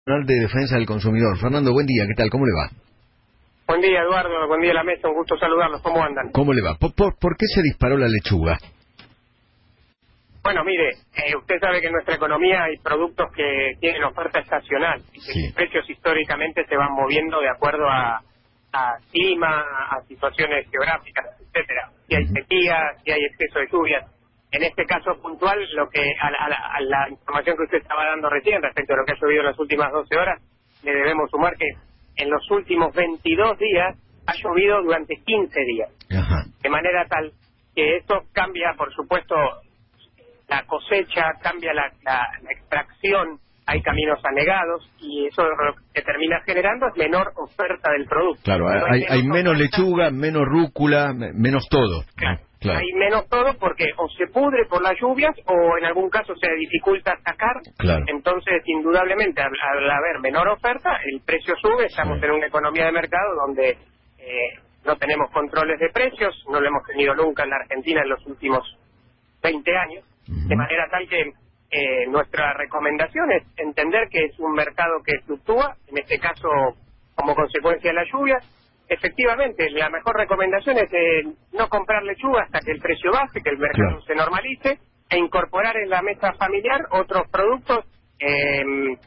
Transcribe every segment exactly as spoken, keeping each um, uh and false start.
Nacional de Defensa del Consumidor. Fernando, buen día, ¿qué tal? ¿Cómo le va? Buen día, Eduardo. Buen día a la mesa. Un gusto saludarlos. ¿Cómo andan? ¿Cómo le va? ¿Por, por, por qué se disparó la lechuga? Bueno, mire, eh, usted sabe que en nuestra economía hay productos que tienen oferta estacional y que Sí. sus precios históricamente se van moviendo de acuerdo a, a clima, a situaciones geográficas, etcétera. Si hay Ujú. sequía, si hay exceso de lluvias. En este caso puntual, lo que a, la- a la, a la información que usted estaba dando recién respecto a lo que ha llovido en las últimas doce horas, le debemos sumar que en los últimos veintidós días ha llovido durante quince días. Ajá. De manera tal que esto cambia, por supuesto, la cosecha, cambia la, la, la extracción, hay caminos anegados y eso lo que termina generando es menor oferta del producto. Claro, Cuando hay, hay menos oferta, lechuga, menos rúcula, me- menos todo. claro, Claro, hay menos todo porque o se pudre por las lluvias o en algún caso se dificulta sacar. claro. Entonces, indudablemente, al, al haber menor oferta, el precio sube. Estamos Sí. en una economía de mercado donde eh, no tenemos controles de precios, no lo hemos tenido nunca en la Argentina en los últimos veinte años, de Ujú. manera tal que eh, nuestra recomendación es entender que es un mercado que fluctúa, en este caso como consecuencia de la lluvia. Efectivamente, la mejor recomendación es eh, no comprar lechuga hasta que el precio baje, que el mercado Claro. se normalice, e incorporar en la mesa familiar otros productos eh,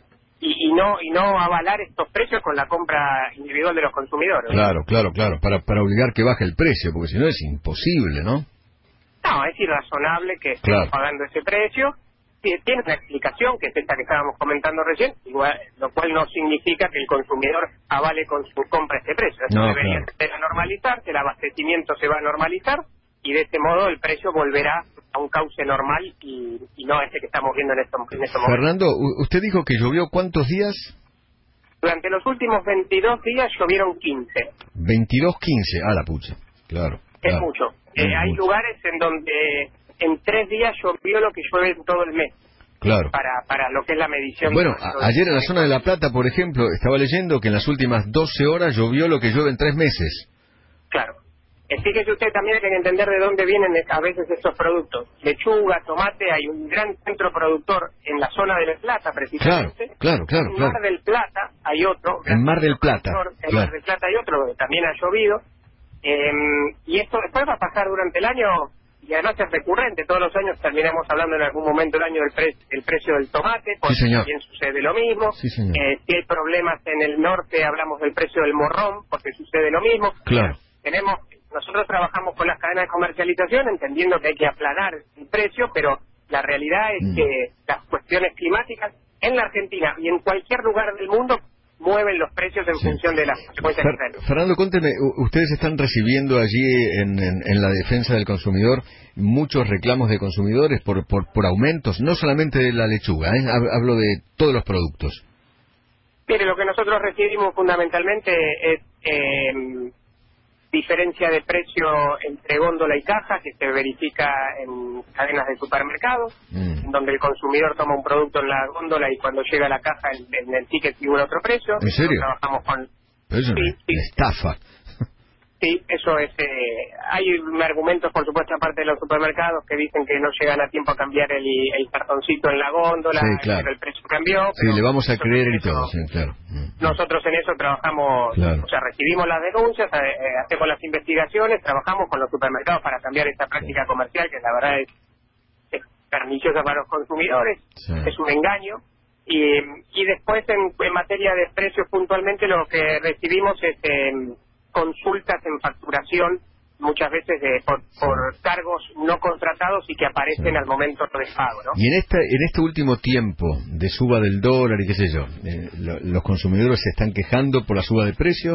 y, y no y no avalar estos precios con la compra individual de los consumidores. Claro, claro, claro, para, para obligar que baje el precio, porque si no es imposible, ¿no? No, es irrazonable que estemos Claro. pagando ese precio. Sí, tiene una explicación, que es esta que estábamos comentando recién, igual, lo cual no significa que el consumidor avale con su compra este precio. Eso No, debería claro. ser a normalizarse, el abastecimiento se va a normalizar y de este modo el precio volverá a un cauce normal y, y no a este que estamos viendo en estos, en estos momentos. Fernando, u- usted dijo que llovió ¿cuántos días? Durante los últimos veintidós días llovieron quince. veintidós, quince. Ah, la pucha. Claro, Es claro. mucho. Es Eh, hay mucho. lugares en donde en tres días llovió lo que llueve en todo el mes. Claro. para para lo que es la medición. Bueno, de- a- ayer en la zona de La Plata, por ejemplo, estaba leyendo que en las últimas doce horas llovió lo que llueve en tres meses. Claro. Eh, Fíjese usted, también hay que entender de dónde vienen a veces estos productos. Lechuga, tomate, hay un gran centro productor en la zona de La Plata, Claro, precisamente. claro, claro, En claro. Mar del Plata hay otro. gran En Mar del centro Plata, productor. En claro. Mar del Plata hay otro, donde también ha llovido. Eh, y esto después va a pasar durante el año, y además es recurrente. Todos los años terminamos hablando en algún momento del año del pre- el precio del tomate, porque Sí, señor. también sucede lo mismo. Sí, señor. Eh, si hay problemas en el norte, hablamos del precio del morrón, porque sucede lo mismo. Claro. Tenemos, nosotros trabajamos con las cadenas de comercialización entendiendo que hay que aplanar el precio, pero la realidad es Mm. que las cuestiones climáticas en la Argentina y en cualquier lugar del mundo mueven los precios en Sí. función de las consecuencias Fer- externas. Fernando, cuénteme, u- ustedes están recibiendo allí en, en- en la defensa del consumidor muchos reclamos de consumidores por, por, por aumentos, no solamente de la lechuga, ¿eh? Hab- hablo de todos los productos. Mire, lo que nosotros recibimos fundamentalmente es eh, diferencia de precio entre góndola y caja, que se verifica en cadenas de supermercados, Mm. en donde el consumidor toma un producto en la góndola y cuando llega a la caja en, en el ticket figura otro precio. ¿En serio? Nosotros trabajamos con... Pero eso Sí, es sí. una estafa. Sí, eso es. Eh, hay argumentos, por supuesto, aparte de los supermercados que dicen que no llegan a tiempo a cambiar el, el cartoncito en la góndola, Sí, claro. pero el precio cambió. Sí, pero le vamos a nosotros creer en y eso- todo, sí, claro. Mm. Nosotros en eso trabajamos, Claro. o sea, recibimos las denuncias, eh, eh, hacemos las investigaciones, trabajamos con los supermercados para cambiar esta práctica comercial que la verdad es, es perniciosa para los consumidores, Sí. es un engaño. Y, y después en, en materia de precios puntualmente lo que recibimos es eh, consultas en facturación, muchas veces eh, por, por cargos no contratados y que aparecen Sí. al momento del pago, ¿no? Y en este, en este último tiempo de suba del dólar y qué sé yo, eh, lo- ¿los consumidores se están quejando por la suba de precios?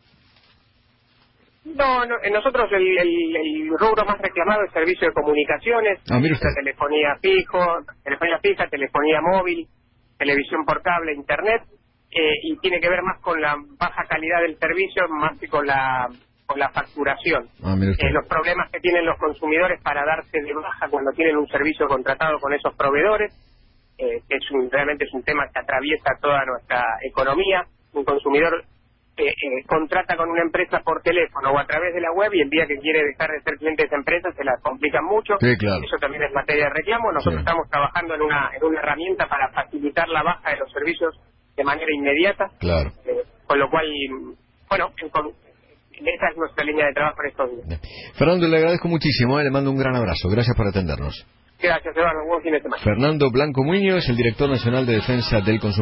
No, no, eh, nosotros el, el, el rubro más reclamado es servicio de comunicaciones, Ah, mire usted. la telefonía fijo, telefonía fija, telefonía móvil, televisión por cable, internet, eh, y tiene que ver más con la baja calidad del servicio más que con la con la facturación. Ah, mire usted. Eh, los problemas que tienen los consumidores para darse de baja cuando tienen un servicio contratado con esos proveedores, eh, es un, realmente es un tema que atraviesa toda nuestra economía. Un consumidor eh, eh, contrata con una empresa por teléfono o a través de la web y el día que quiere dejar de ser cliente de esa empresa se la complican mucho. Sí, claro. Eso también es materia de reclamo. Nosotros Sí. estamos trabajando en una, en una herramienta para facilitar la baja de los servicios de manera inmediata. Claro. Eh, con lo cual, bueno, con, esa es nuestra línea de trabajo en estos días. Fernando, le agradezco muchísimo, eh, le mando un gran abrazo. Gracias por atendernos. Gracias, Eduardo. Buen fin de semana. Fernando Blanco Muñoz, el director nacional de defensa del consumidor.